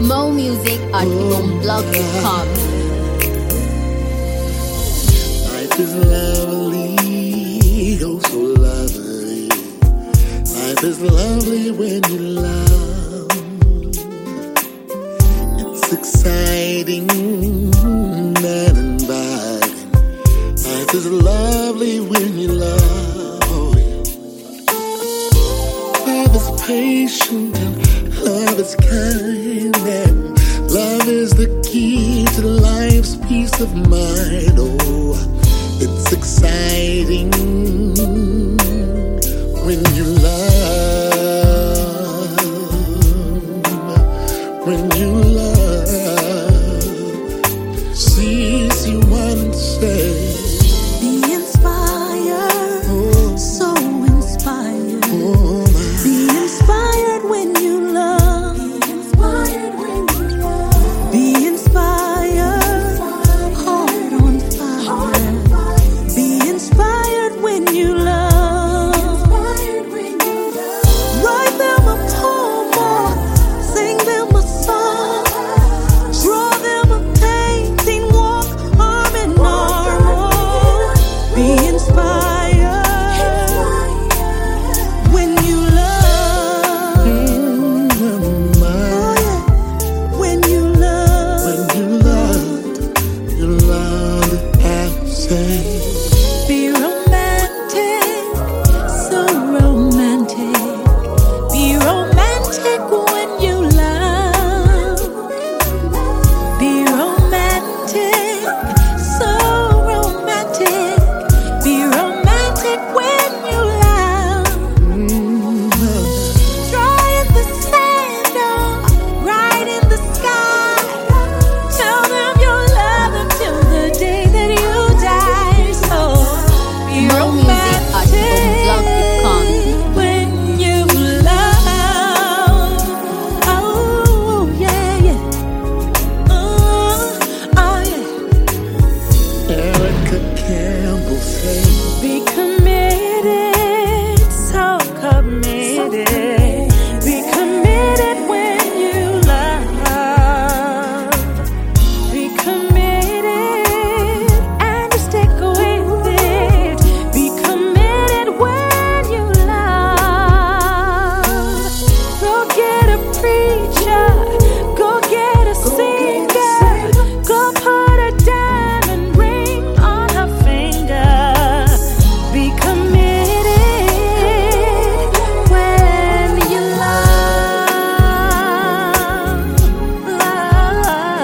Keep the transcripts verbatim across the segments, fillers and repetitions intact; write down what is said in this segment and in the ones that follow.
Mo music at blog dot com. Life is lovely, oh so lovely. Life is lovely when you love. It's exciting and inviting. Life is lovely when you love. Oh, yeah. Love is patient and love is kind, and love is the key to life's peace of mind. Oh, it's exciting when you love, when you love. See, see one and say, be inspired, oh, so inspired. Oh, be inspired when you love. Be inspired when you love. Be inspired, heart on fire. Be inspired when you love. Write them a poem or sing them a song. Draw them a painting, walk arm in arm. Oh, be inspired when you love. Oh, yeah. When you love. when you love, you love it, I say. Be romantic, so romantic. Be romantic when you love. Be romantic, so romantic. Be romantic when you love. Dry in the sand or right in the sky. Tell them you'll love them till the day that you die. So be Mo music at blog dot com. romantic when you love. Oh yeah, yeah. Oh, oh yeah. Erica Campbell said, Be committed, so committed. Be committed when you love. Be committed and just stick with it. Be committed when you love. Go get a preacher, go get a singer, go put a diamond ring on her finger. Be committed when you love, love,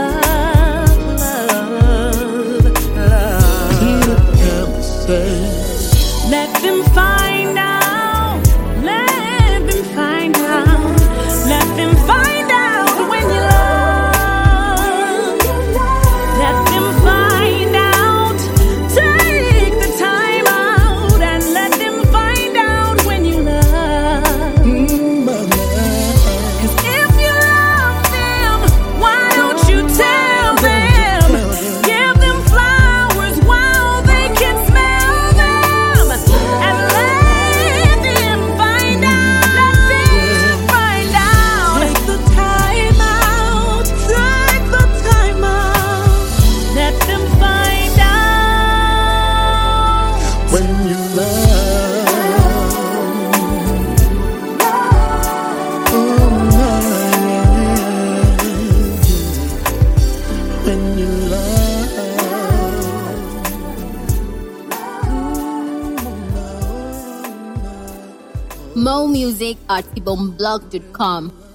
love, love. Tina Campbell said, Let them find out, let them find out, let them find out when you love. Let them find out, take the time out and let them find out when you love. mm, mama. Cause if you love them, why don't you tell them? Give them flowers while they can smell them. And let them find out, let them find out. Take the time out, take the time out. Let them find out. When you love, oh my, when you love. Mo music at blog dot com.